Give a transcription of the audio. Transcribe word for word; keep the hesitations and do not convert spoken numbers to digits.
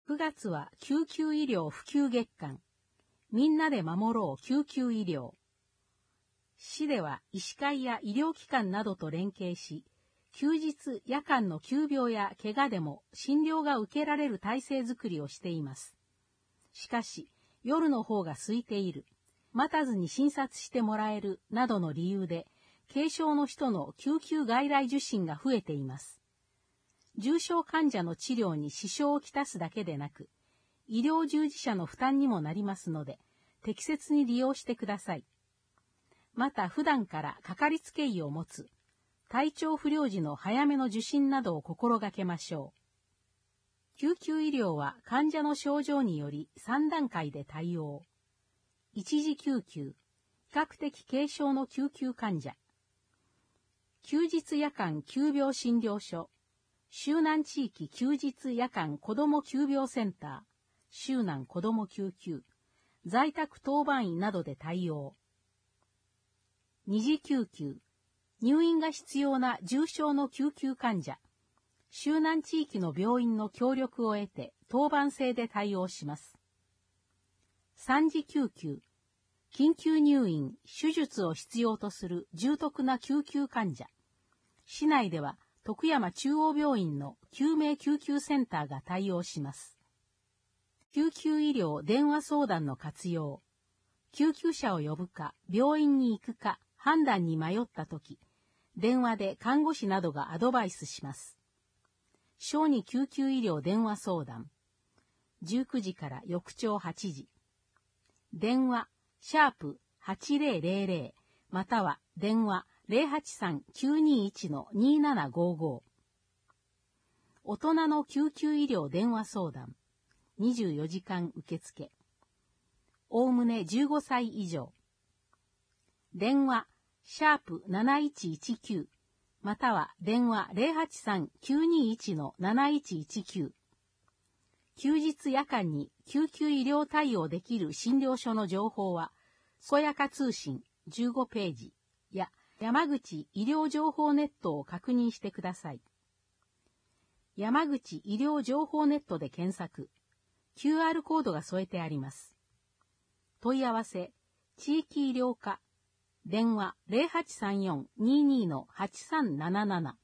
くがつは救急医療普及月間。みんなで守ろう救急医療。市では医師会や医療機関などと連携し、休日夜間の急病や怪我でも診療が受けられる体制づくりをしています。しかし、夜の方が空いている、待たずに診察してもらえるなどの理由で、軽症の人の救急外来受診が増えています。重症患者の治療に支障をきたすだけでなく、医療従事者の負担にもなりますので、適切に利用してください。また普段からかかりつけ医を持つ、体調不良時の早めの受診などを心がけましょう。救急医療は患者の症状によりさん段階で対応。一時救急、比較的軽症の救急患者。休日夜間急病診療所、周南地域休日夜間子ども急病センター、周南子ども救急、在宅当番医などで対応。二次救急、入院が必要な重症の救急患者、周南地域の病院の協力を得て当番制で対応します。三次救急、緊急入院、手術を必要とする重篤な救急患者、市内では徳山中央病院の救命救急センターが対応します。救急医療電話相談の活用。救急車を呼ぶか、病院に行くか、判断に迷ったとき、電話で看護師などがアドバイスします。小児救急医療電話相談。じゅうくじから翌朝はちじ。電話、シャープはちぜろぜろぜろ、または電話 ゼロはちさんきゅうにいちのにななごご。大人の救急医療電話相談。にじゅうよじかん受付。おおむねじゅうごさい以上。電話、シャープなないちいちきゅう、または電話 ゼロはちさんきゅうにいちのなないちいちきゅう。休日夜間に救急医療対応できる診療所の情報は、こやか通信じゅうごページや山口医療情報ネットを確認してください。山口医療情報ネットで検索、キューアール コードが添えてあります。問い合わせ、地域医療課、電話 ゼロはちさんよんにーにーのはちさんなななな。